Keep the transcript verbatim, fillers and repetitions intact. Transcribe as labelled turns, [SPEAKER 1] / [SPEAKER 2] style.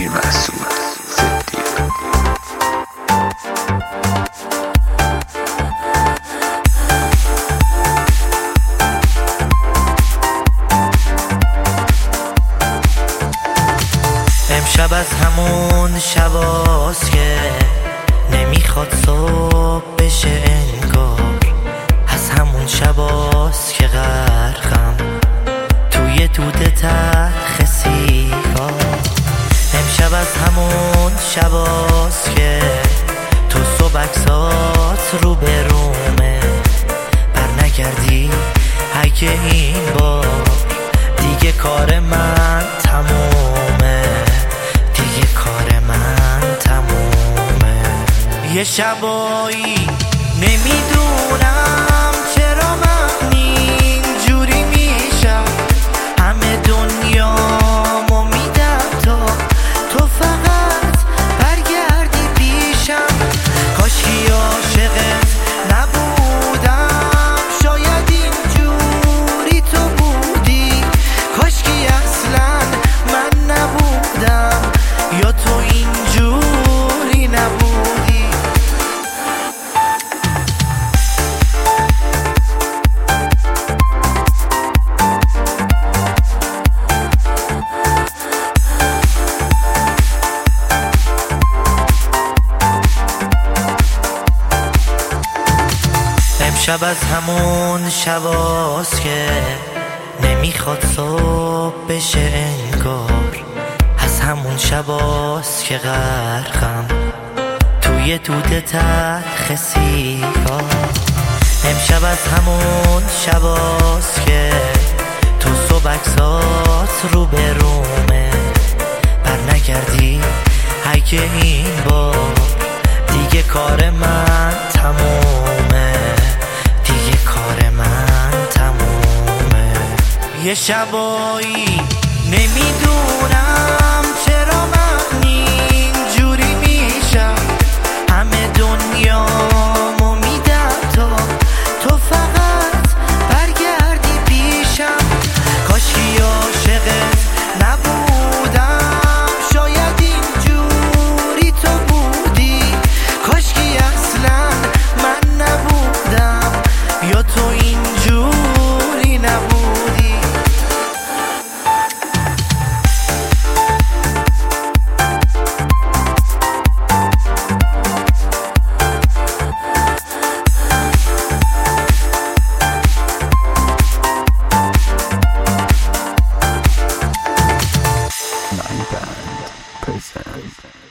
[SPEAKER 1] امیر مسعود صدیق.
[SPEAKER 2] امشب از همون شباست که نمیخواد صبح بشه انگار، از همون شباست که غرقم توی دود تلخ سیگار. امشب از همون شباست که تو صبحکسات رو به رومه، بر نگردی اگه این بار دیگه کار من تمومه، دیگه کار من تمومه. یه شبایی نمیدونم چرا من اینجوری میشم، همه دنیامو میدم تا تو فقط برگردی پیشم. کاشکی عاشقت نبودم، شاید اینجوری تو بودی، کاشکی اصلا من نبودم یا تو اینجوری نبودی. امشب از همون شباست که نمیخواد صبح بشه انگار، از همون شباست که غرقم توی دود تلخ سیگار. امشب از همون شباست که تو صبحکسات رو به رومه، بر نگردی اگه این بار دیگه کار من تمومه، دیگه کار من تمومه. یه شبایی نمیدونم چرا من اینجوری میشم، همه دنیامو میدم تا تو فقط برگردی پیشم. کاشکی عاشقت نبودم، شاید اینجوری تو بودی، کاشکی اصلا من نبودم یا تو اینجوری نبودی.
[SPEAKER 1] My Band presents